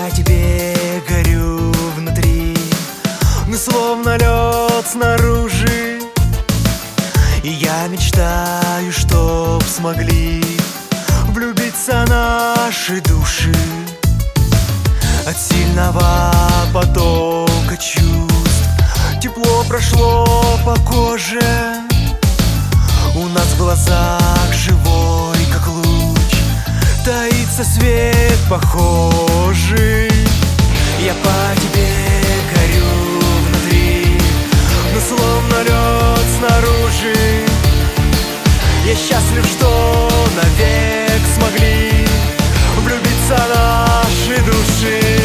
тебе горю внутри, но словно лед снаружи. И я мечтаю, чтоб смогли влюбиться наши души. От сильного потока чувств тепло прошло по коже. У нас в глазах живой, как луч, таится свет похожий. Я по тебе горю внутри, но словно лед снаружи. Я счастлив, что навек смогли влюбиться наши души.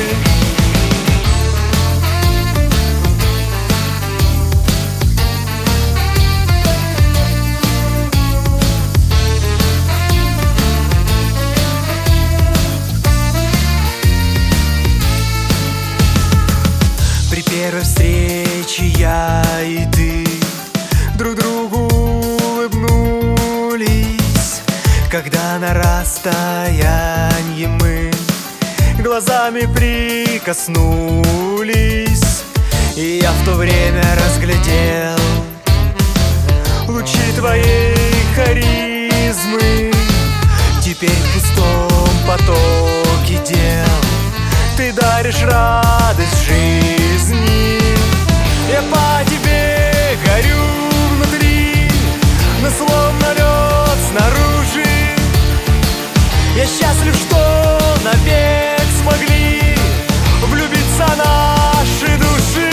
При первой встрече я и ты друг другу улыбнулись, когда на расстоянии мы глазами прикоснулись. И я в то время разглядел лучи твоей харизмы. Теперь в пустом потоке дел ты даришь радость жизни. Я по тебе горю внутри, но словно лед снаружи. Я счастлив, что навек смогли влюбиться наши души.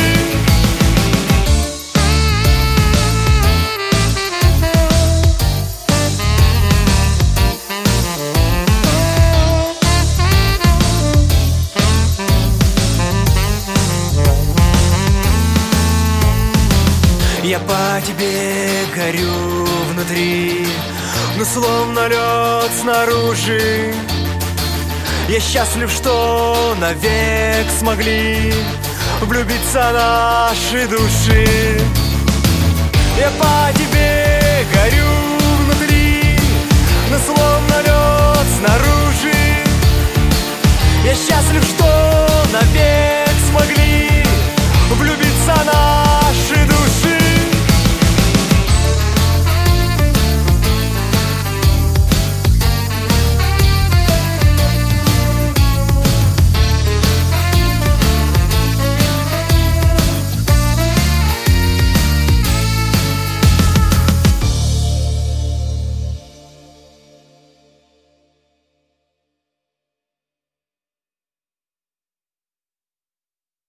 Я по тебе горю внутри, но словно лед снаружи. Я счастлив, что навек смогли влюбиться наши души. Я по тебе горю внутри, но словно лед